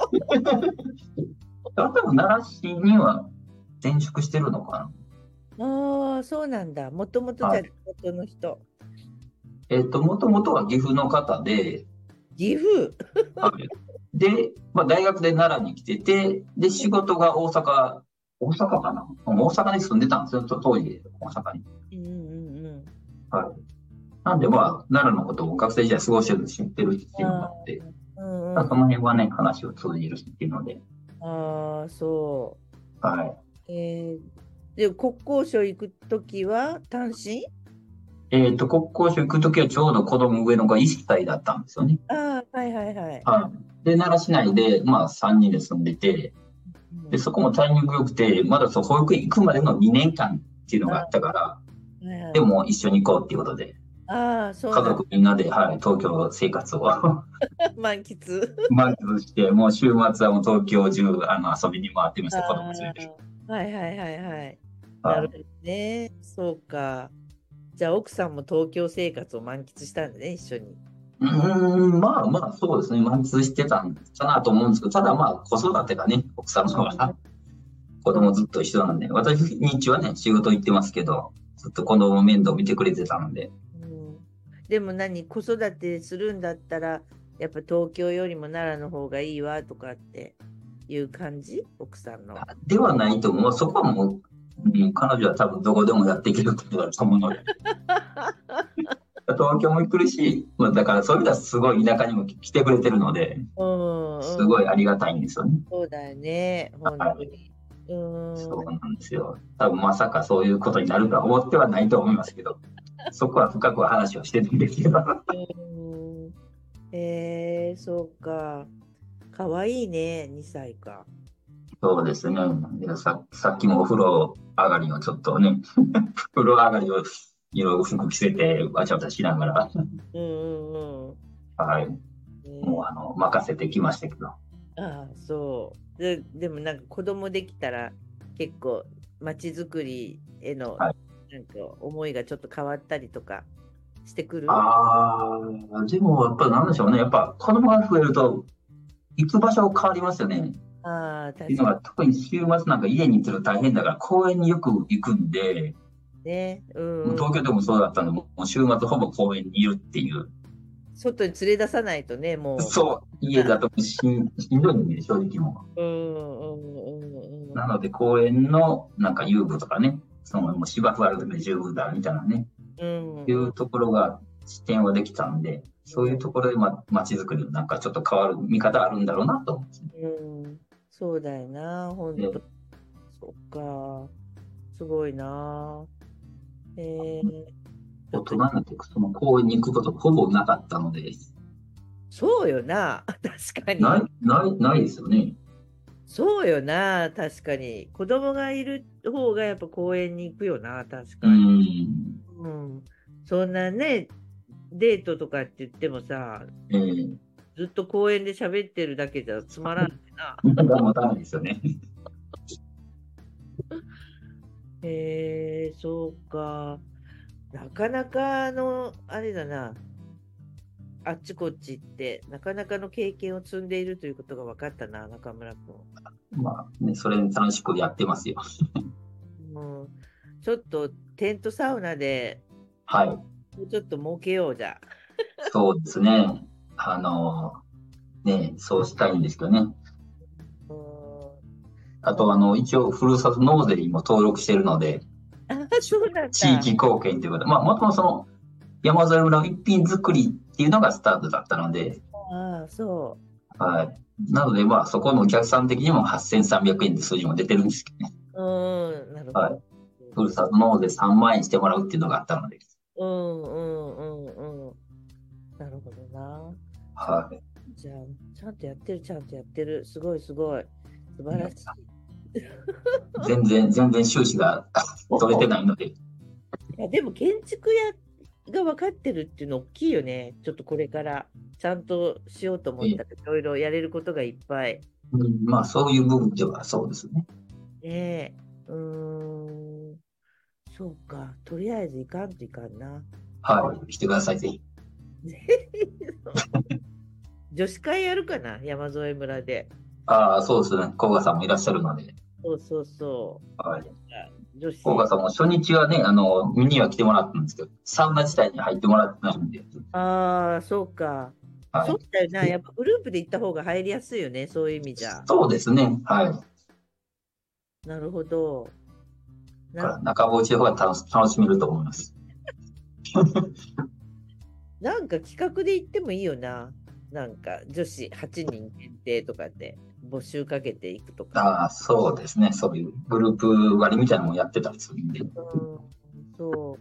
な。多分、奈良市には転職してるのかそうなんだ。もともとな。 じゃあ、 はい。 地元の人。 もともとは岐阜の方で、 岐阜。 はい。で、まあ、大学で奈良に来てて、で、仕事が大阪かな。大阪に住んでたんですよ、当時、大阪に。 うんうんうん。 はい。なんで、まあ、奈良のことを学生時代過ごしてるの知ってるっていうのがあって、 うんうん。 その辺はね、話を通じるっていうので、 そはい。 う。で、国交省行くときは単身？ 国交省行くときはちょうど子供上の子が1歳だったんですよね。 はいはいはい。 はい。で、奈良市内で、まあ、3人で住んでて、で、そこもタイミング良くて、まだそう、保育園行くまでの2年間っていうのがあったから、でも一緒に行こうっていうことで、 そう家族みんなで、はい、東京生活を満喫。 満喫して、もう週末はもう東京中、遊びに回ってました、子供連れて。 はいはいはいはい。なはい。 るほどね。そうか。じゃあ奥さんも東京生活を満喫したんだね、一緒に。 まあまあ、そうですね。満喫してたんかなと思うんですけど、ただまあ、子育てがね、奥さんのは子供ずっと一緒なんで、私、日中はね、仕事行ってますけど、ずっと子供面倒見てくれてたので。 でも子育てするんだったら、やっぱ東京よりも奈良の方がいいわとかっていう感じ奥さんの。 ではないと思う。そこはもう、彼女は多分どこでもやっていけることだと思うので。東京も来るし、まあ、だからそういう意味ではすごい田舎にも来てくれてるので、すごいありがたいんですよね。 そうだよね、本当に。 そうなんですよ。多分まさかそういうことになるとは思ってはないと思いますけど、そこは深く話をしてるんですけど。 そうか。かわいいね、2歳か。 そうですね。さっきもお風呂上がりをちょっとね、風呂上がりをいろいろ服着せてわちゃわちゃしながら、はい。もう任せてきましたけど。 そう。でも子供できたら結構街づくりへの思いがちょっと変わったりとかしてくる？ でもやっぱりなんでしょうね。やっぱ子供が増えると行く場所変わりますよね。っていうのが特に週末なんか家にいると大変だから公園によく行くんで、東京でもそうだったので、もう週末ほぼ公園にいるっていう。 外に連れ出さないとね、もう。 そう、家だとしんどいんで、正直もう。なので、公園のなんか遊具とかね、もう芝生あるだけで十分だみたいなね、いうところが視点はできたんで、そういうところで街づくりのなんかちょっと変わる見方あるんだろうなと思うんですね。 そうだよな、本当。そっか、すごいな。 大人になってその公園に行くことほぼなかったので。 そうよな、確かに。 ないですよね。 そうよな、確かに。子供がいる方がやっぱ公園に行くよな、確かに。そんなね、デートとかって言ってもさ、ずっと公園で喋ってるだけじゃつまらんな。 持たないですよね。 そうか。なかなかあれだな。あっちこっち行って、なかなかの経験を積んでいるということが分かったな、中村君。 まあね、それに楽しくやってますよ。 ちょっとテントサウナで、 はい。 もうちょっと儲けようじゃ。 そうですね。そうしたいんですけどね。 うーん。 あと、一応、ふるさと納税にも登録しているので、 あ、そうなんだ。 地域貢献ということで、まあ、もともとその、山添村の一品作りっていうのがスタートだったので、 ああ、そはい。なので、まあ、そこのお客さん的にも8300円で数字も出てるんですけどね。 う。うん、なるほはい。 ど。 ふるさと納税3万円してもらうっていうのがあったので。 うんうんうんうん。なるほどな。そっか。 はい。 じゃあ、ちゃんとやってる、ちゃんとやってる。すごいすごい。素晴らしい。 全然収支が取れてないので。 いや、でも建築屋が分かってるっていうの大きいよね。ちょっとこれからちゃんとしようと思ったらいろいろやれることがいっぱい。 まあ、そういう部分ではそうですね。 ねえ。そうか。とりあえず行かんといかんな。 はい。来てください、ぜひ。 女子会やるかな、山添村で。 ああ、そうですね。甲賀さんもいらっしゃるので。 そうそうそはい。 う。女子。 甲賀さんも初日はね、見には来てもらったんですけど、サウナ自体に入ってもらってないんで。 ああ、そうか。 はい。 そうだよな。やっぱグループで行った方が入りやすいよね。そういう意味じゃ。 そうですね。はい。だなるほど。 から中坊地の方が楽しめると思います。 なんか企画で行ってもいいよな。なんか女子8人限定とかで募集かけていくとか。 ああ、そうですね。そういうグループ割みたいなのもやってたりするんで。 うん、そう。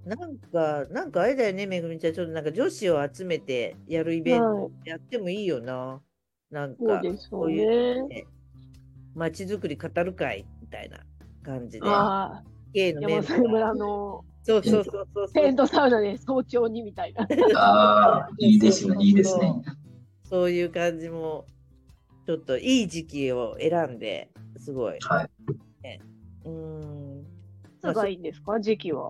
なんかあれだよね、めぐみちゃん。ちょっとなんか女子を集めてやるイベントはい。 やってもいいよな。なんか、 そうですよこういう、 ね。 ね、街づくり語る会みたいな感じで、 あああ、 K のメンバー。 山添村のそうそうえそうそうそう。 テントサウナで早朝にみたいな。 あー、いいですね。いいですね。 そういう感じも、ちょっといい時期を選んで、すごい。 はい。 ね、うーん。まあ、 いつがいいんですか、時期は。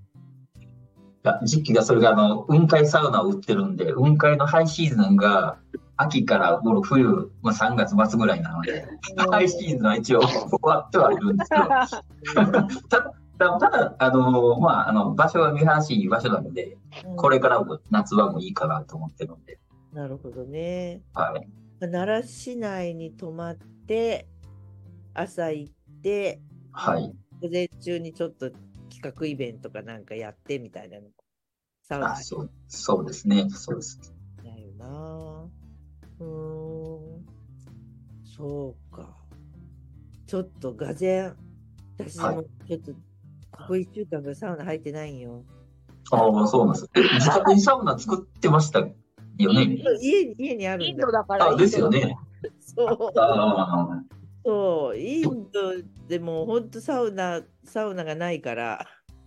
時期がそれが雲海サウナを売ってるんで、雲海のハイシーズンが秋から冬、まあ、3月末ぐらいなので、ハイシーズンは一応終わってはいるんですけど、ただ、場所は見晴らしい場所なので、これからも夏場もいいかなと思ってるので。 なるほどね。 はい。 奈良市内に泊まって、朝行って、 はい。 午前中にちょっと企画イベントかなんかやってみたいなの。サウナそうですね。そうです。 だよな。うーん、そうか。ちょっとがぜん、私はい。 もちょっと、ここ1週間がサウナ入ってないんよ。 ああ、そうなんです。自宅にサウナ作ってましたよね。 家にあるインんだ。 ドだから、 あ、 インドだから。 ですよね。 そう。 あそう、インドでも本当サウナがないから、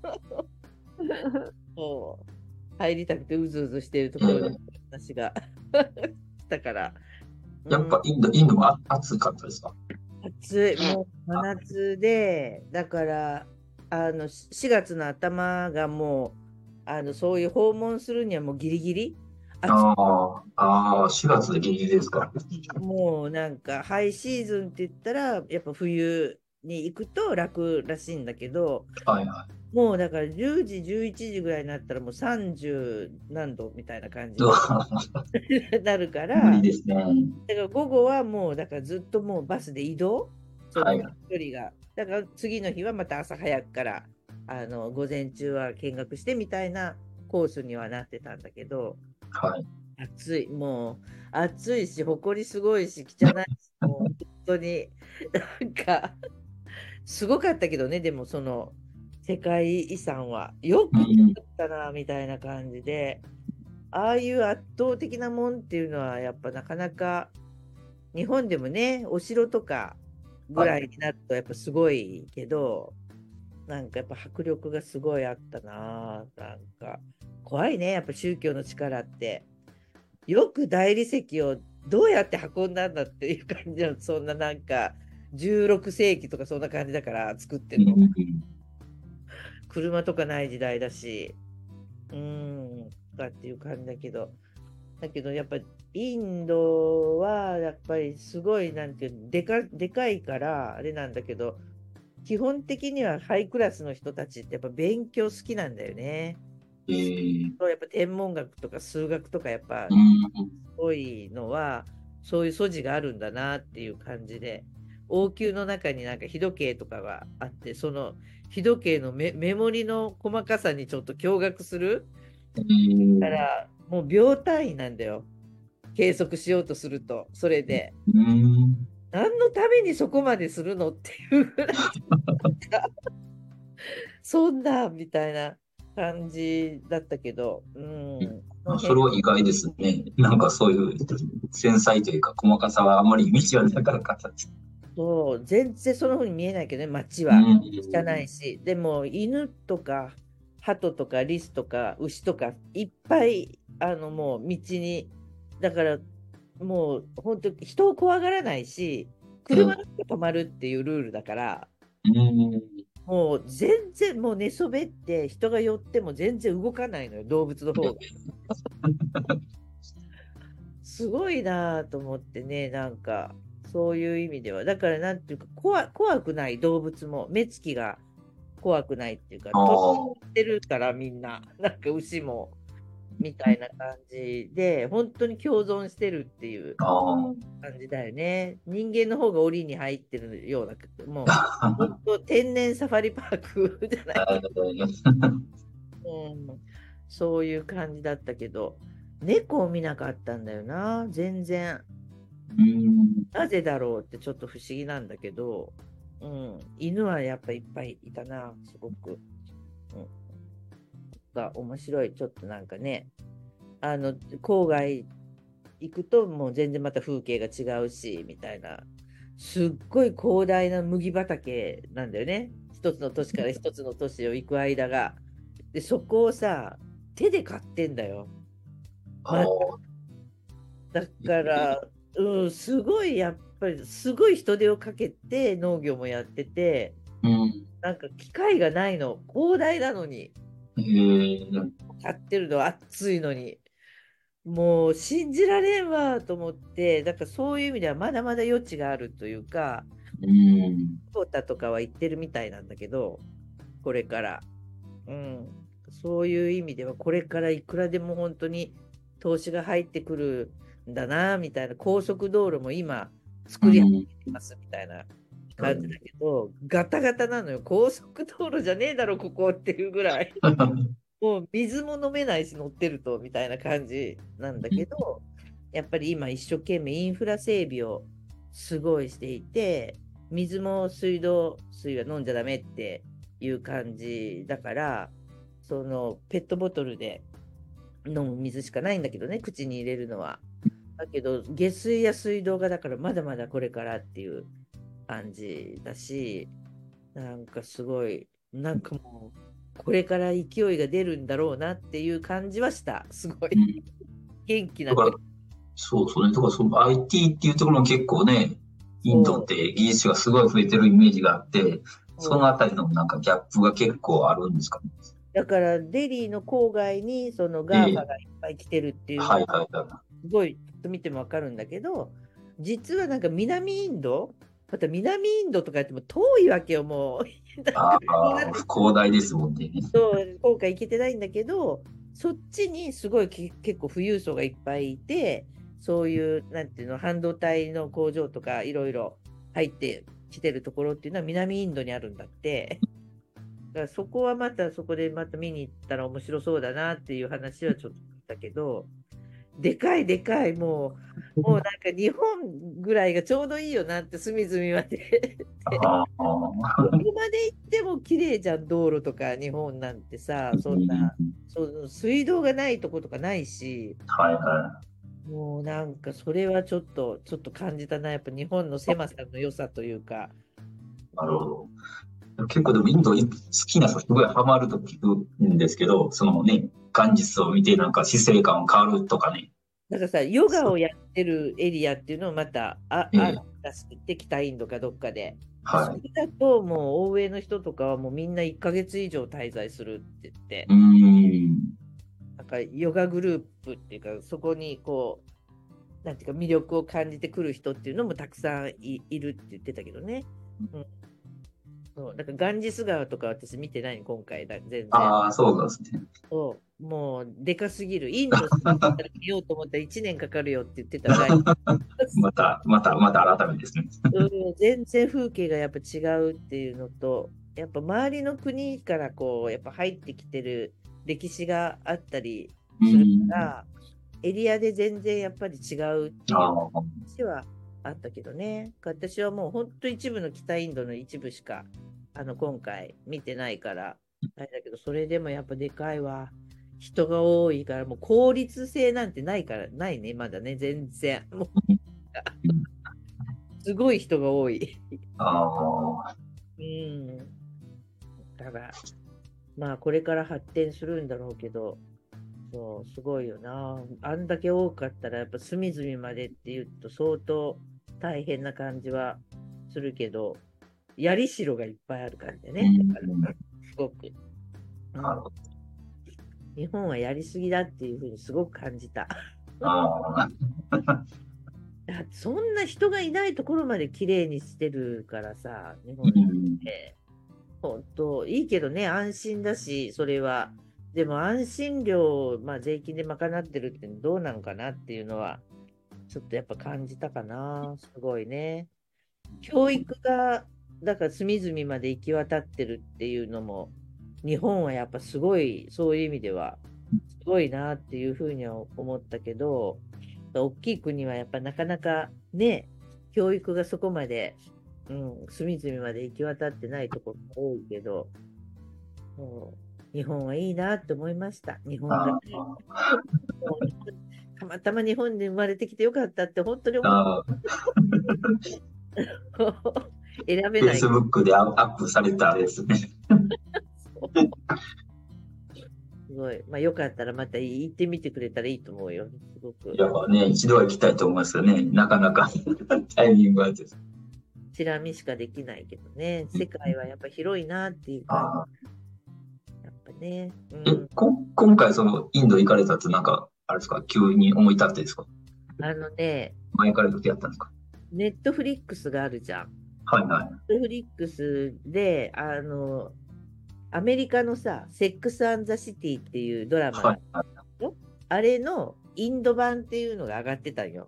もう入りたくてうずうずしているところで話がだから、 やっぱインドも暑かったですか？ 暑い、もう真夏で、だから4月の頭がもうそういう訪問するにはもうギリギリ暑 4月でギリギリですか？ もうなんかハイシーズンって言ったらやっぱ冬に行くと楽らしいんだけど、 はいはもうだから10時、11時ぐらいになったらもう30何度みたいな感じい。 になるか無理ら、 ですね。 だから午後はもうだからずっともうバスで移動、そのはい。 距離が。だから次の日はまた朝早くから午前中は見学してみたいなコースにはなってたんだけど、 はい。 暑い、もう暑いし、埃すごいし、汚いし、もう本当になんかすごかったけどね、でもその世界遺産はよく作ったなみたいな感じで、ああいう圧倒的なもんっていうのはやっぱなかなか日本でもね、お城とかぐはい。 らいになるとやっぱすごいけど、なんかやっぱ迫力がすごいあったな。なんか怖いね、やっぱ宗教の力って。よく大理石をどうやって運んだんだっていう感じの、そんななんか16世紀とかそんな感じだから作ってるの。車とかない時代だし、とかっていう感じだけど、やっぱりインドはやっぱりすごいなんていうのでかいからあれなんだけど、 基本的にはハイクラスの人たちってやっぱ勉強好きなんだよね。やっぱ天文学とか数学とかやっぱすごいのはそういう素地があるんだなっていう感じで、王宮の中になんか日時計とかがあって、その日時計のメモリの細かさにちょっと驚愕するから、もう秒単位なんだよ、計測しようとすると。それで何のためにそこまでするのっていうぐらいそんなみたいな感じだったけど、 それは意外ですね。なんかそういう繊細というか細かさはあんまりイメージはなかったです。 そう、全然その風に見えないけどね、街は汚いし、でも犬とか鳩とかリスとか牛とかいっぱいもう道に、だからもう本当人を怖がらないし、車が止まるっていうルールだから、もう全然もう寝そべって人が寄っても全然動かないのよ、動物の方が。すごいなと思ってね、なんかそういう意味では。だからなんていうか怖くない、動物も目つきが怖くないっていうか、とってるからみんな、なんか牛もみたいな感じで、本当に共存してるっていう感じだよね。人間の方が檻に入ってるような、もう本当天然サファリパークじゃないけど、そういう感じだったけど、猫を見なかったんだよな、全然。なぜだろうってちょっと不思議なんだけど、犬はやっぱいっぱいいたな、すごく。が面白い、ちょっとなんかね、郊外行くともう全然また風景が違うし、みたいな。すっごい広大な麦畑なんだよね。一つの都市から一つの都市を行く間が。で、そこをさ、手で買ってんだよ。だから、すごいやっぱりすごい人手をかけて農業もやってて、なんか機械がないの、広大なのに、買ってるの暑いのに、もう信じられんわと思って、だからそういう意味ではまだまだ余地があるというか、トータとかは行ってるみたいなんだけど、これから、そういう意味ではこれからいくらでも本当に投資が入ってくるんだなみたいな。高速道路も今作り始めてますみたいな感じだけど、ガタガタなのよ。高速道路じゃねえだろここっていうぐらいもう水も飲めないし乗ってるとみたいな感じなんだけど、やっぱり今一生懸命インフラ整備をすごいしていて、水も水道水は飲んじゃダメっていう感じだから、そのペットボトルで飲む水しかないんだけどね、口に入れるのは。だけど下水や水道がだからまだまだこれからっていう感じだし、なんかすごい、なんかもうこれから勢いが出るんだろうなっていう感じはした。すごい元気な国。 そうね。とか、IT っていうところも結構ね、インドって技術がすごい増えてるイメージがあって、そのあたりのなんかギャップが結構あるんですかね。 だからデリーの郊外にそのガーファがいっぱい来てるっていうのは、すごい見ても分かるんだけど、実はなんか南インド、また南インドとか言っても遠いわけよ、もう。 広大ですもんね。 そう、今回行けてないんだけど、そっちにすごい結構富裕層がいっぱいいて、そういう、なんていうの、半導体の工場とかいろいろ入ってきてるところっていうのは南インドにあるんだって。だからそこはまたそこでまた見に行ったら面白そうだなっていう話はちょっと聞いたけど、でかいでかい、もうなんか日本ぐらいがちょうどいいよなって、隅々までどこまで行っても綺麗じゃん、道路とか。日本なんてさ、そんな水道がないとことかないし、もうなんかそれはちょっと感じたな、やっぱ日本の狭さの良さというか。 なるほど。結構でもインド好きな人すごいハマると聞くんですけど、そのね、元日を見てなんか死生観変わるとかね。 なんかさ、ヨガをやってるエリアっていうのをまたあるらしくて、北インドかどっかで。それだともう欧米の人とかはもうみんな1ヶ月以上滞在するって言って、なんかヨガグループっていうか、そこにこう、なんていうか魅力を感じてくる人っていうのもたくさんいるって言ってたけどね。 そうだからガンジス川とか私見てない今回全然。 ああ、そうですね。 そうもうでかすぎる。インド見ようと思ったら1年かかるよって言ってたらまた改めてですね。 全然風景がやっぱ違うっていうのと、やっぱ周りの国からこうやっぱ入ってきてる歴史があったりするから、エリアで全然やっぱり違うっていう話はあったけどね。私はもう本当一部の北インドの一部しか今回見てないからあれだけど、それでもやっぱでかいわ。人が多いから、もう効率性なんてないからないね、まだね、全然。もうすごい人が多い。うん。だから、まあこれから発展するんだろうけど、そう、すごいよな。あんだけ多かったら、やっぱ隅々までって言うと相当大変な感じはするけど、やりしろがいっぱいある感じでね。すごく。日本はやりすぎだっていうふうにすごく感じた。そんな人がいないところまで綺麗にしてるからさ、日本って本当いいけどね、安心だし、それは。でも安心料、まあ、税金で賄ってるってどうなのかなっていうのは、ちょっとやっぱ感じたかな。すごいね。教育が、だから隅々まで行き渡ってるっていうのも、日本はやっぱすごい、そういう意味では、すごいなっていうふうには思ったけど、大きい国はやっぱなかなかね、教育がそこまで、隅々まで行き渡ってないところが多いけど、日本はいいなって思いました。日本が。たまたま日本で生まれてきてよかったって本当に思った。選べない。 Facebook でアップされたですね。 すごい。まあよかったらまた行ってみてくれたらいいと思うよ。すごく。 いやね、一度は行きたいと思いますよね。なかなかタイミングはです。 チラ見しかできないけどね。世界はやっぱ広いなっていう感じ。やっぱね。 今回そのインド行かれたってなんか、あれですか、急に思い立ってですか？前からずっとやったんですか？ ネットフリックスがあるじゃん。 はいはい。 ネットフリックスで、アメリカのさ、セックス・アン・ザ・シティっていうドラマ、はいはい、あれのインド版っていうのが上がってたんよ。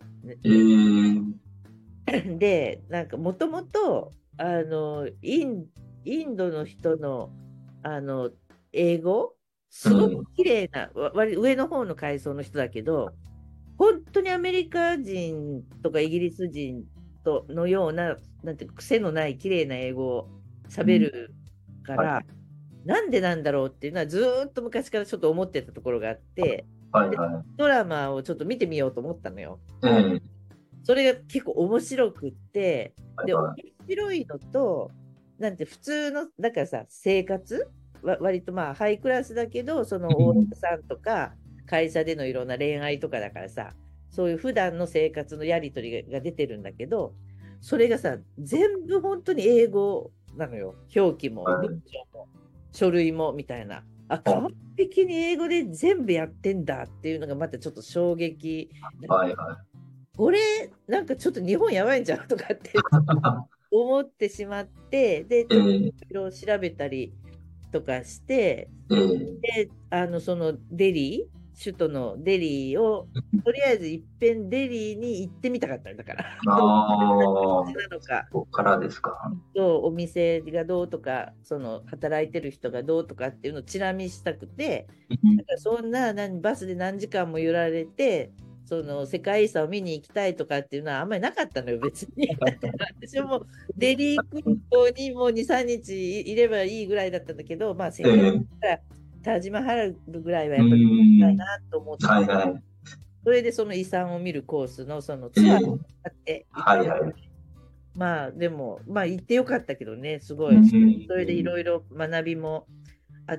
で、なんかもともとインドの人の英語、すごく綺麗な、上の方の階層の人だけど、本当にアメリカ人とかイギリス人のような、なんていうか癖のない綺麗な英語を喋るから、はい、なんでなんだろうっていうのはずっと昔からちょっと思ってたところがあって、はいはい、ドラマをちょっと見てみようと思ったのよ。それが結構面白くって、で、面白いのと、なんて普通の、だからさ、生活割とまあハイクラスだけど、その大家さんとか会社でのいろんな恋愛とかだからさ、そういう普段の生活のやり取りが出てるんだけど、それがさ、全部本当に英語なのよ。表記も文章も書類もみたいな。完璧に英語で全部やってんだっていうのがまたちょっと衝撃。はいはい、これなんかちょっと日本やばいんじゃんとかって思ってしまって、でちょっといろいろ調べたりとかして、でその首都のデリーをとりあえずいっぺんデリーに行ってみたかったんだから。 ここからですか。 お店がどうとか、その働いてる人がどうとかっていうのをチラ見したくて、だからそんなバスで何時間も揺られて、その世界遺産を見に行きたいとかっていうのはあんまりなかったのよ、別に。私はもうデリー空港にもう2、3日いればいいぐらいだったんだけど、まあ、せっかくからタジマハラルぐらいはやっぱり行きたいなと思って、それでその遺産を見るコースのそのツアーがあって、まあでも、まあ行ってよかったけどね、すごい。それでいろいろ学びもあって、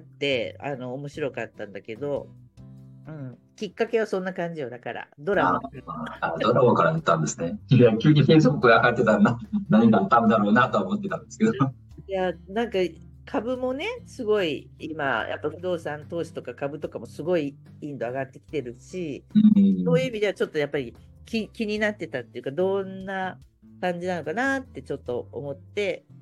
面白かったんだけど、きっかけはそんな感じよ。だから、ドラマ。 ドラマから出たんですね。いや、急に Facebook が上がってたら何があったんだろうなとは思ってたんですけど。いや、なんか株もね、すごい今、やっぱ不動産投資とか株とかもすごいインド上がってきてるし、そういう意味ではちょっとやっぱり気になってたっていうか、どんな感じなのかなってちょっと思って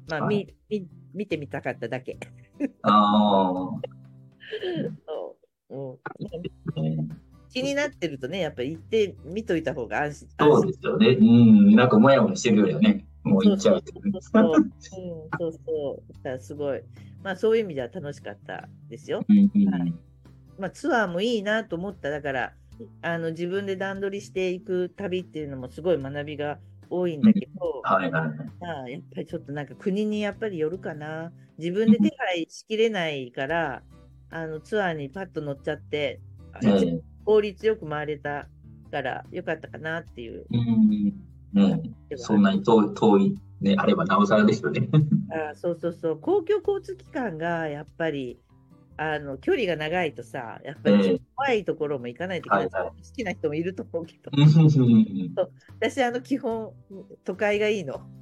まあ、 はい。 見てみたかっただけ。 ああ、 そううんえー気になってるとね、やっぱり行って見といた方が安そう心。 ですよね。うん、なんかもやもやしてるよりはね、もう行っちゃうそうそうっていうね。 そうそう。そうそう。だからすごい。まあそういう意味では楽しかったですよ。 うんうはい。 ん、 まあツアーもいいなと思った。だから、自分で段取りしていく旅っていうのもすごい学びが多いんうん、 だけど、 はいはいはい。 まあやっぱりちょっとなんか国にやっぱりよるかな。自分で手配しきれないから、ツアーにパッと乗っちゃって、一番ええ、 効率よく回れたからよかったかなっていううん、ねえ、 ではある。 そんなに遠い、ね、あればなおさらですよね。 そうそうそう。公共交通機関がやっぱり、距離が長いとさ、やっぱりちょっとええ、 怖いところも行かないといけない。好はいはい。 きな人もいると思うけど。 うん、 そう私、基本、都会がいいの。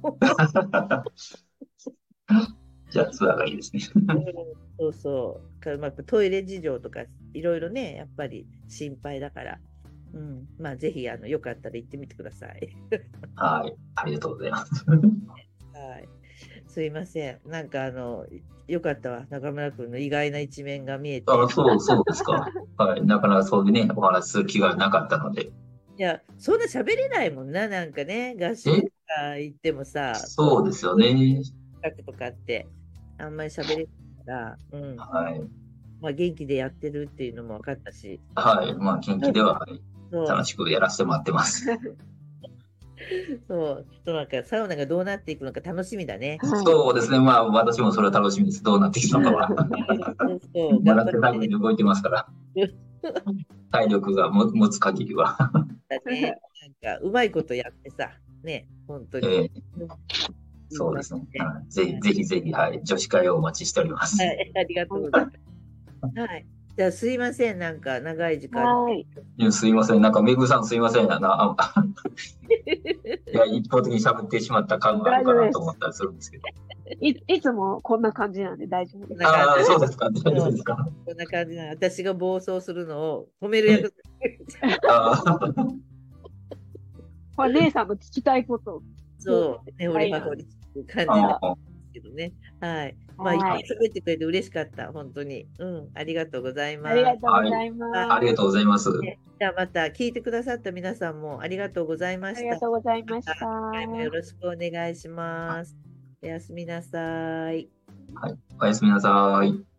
じゃあツアーがいいですね。 うんそうそう。まあ、トイレ事情とか、いろいろね、やっぱり心配だから。うん。まあ、ぜひ、よかったら行ってみてください。 はい、ありがとうございます。 はい。すいません。なんか、よかったわ。中村君の意外な一面が見えて。 そうですか。はい、なかなかそういうね、お話しする気がなかったので。 いや、そんな喋れないもんな、なんかね、合宿とえ、 か行ってもさ、 そうですよね。 学とかって、あんまり喋れないから、うん。 はい。 まあ、元気でやってるっていうのも分かったし、 はい。まあ、近畿では、はい、 そう、 楽しくやらせてもらってます。 そう、ちょっとなんかサウナがどうなっていくのか楽しみだね。 はい。 そうですね。まあ、私もそれは楽しみです。どうなっていくのかは。 そうそう、 まだ頑張ってね。 手探りに動いてますから、体力が持つ限りは。 だね、なんかうまいことやってさ、ね、本当に。 えーうんいい感そうですね。 じで。 はい、ぜひ、 はい、 ぜひぜひ、はい。女子会をお待ちしております。 はいありがとうございます。はい。じゃあすいません、なんか長い時間。 はい。 いや、すいません。なんか、めぐさんすいません。いや、一方的に喋ってしまった感があるか大丈夫です。 なと思ったりするんですけど。 いつもこんな感じなんで大丈夫です。 こんな感じ。 ああ、そうですか。大丈そう夫ですか。 こんな感じなの。私が暴走するのを止めるえ、 役。 ああ、 これ姉さんの聞きたいことを聞く。 そう、ね、 はい。 俺は掘りっていう感じなんであすけどね。はい。まあ、いっぱはい。 い喋ってくれて嬉しかった。本当に。うん、ありがとうございあります。 がとうごはい。 ざいはい。 ありがます。 とうございます。 じゃあまた聞いてくださった皆さんもありがとうございました。 ありがとうございまたました。 次回もよろしくお願いします。おやすみなさい。 はい。おやすみなさい。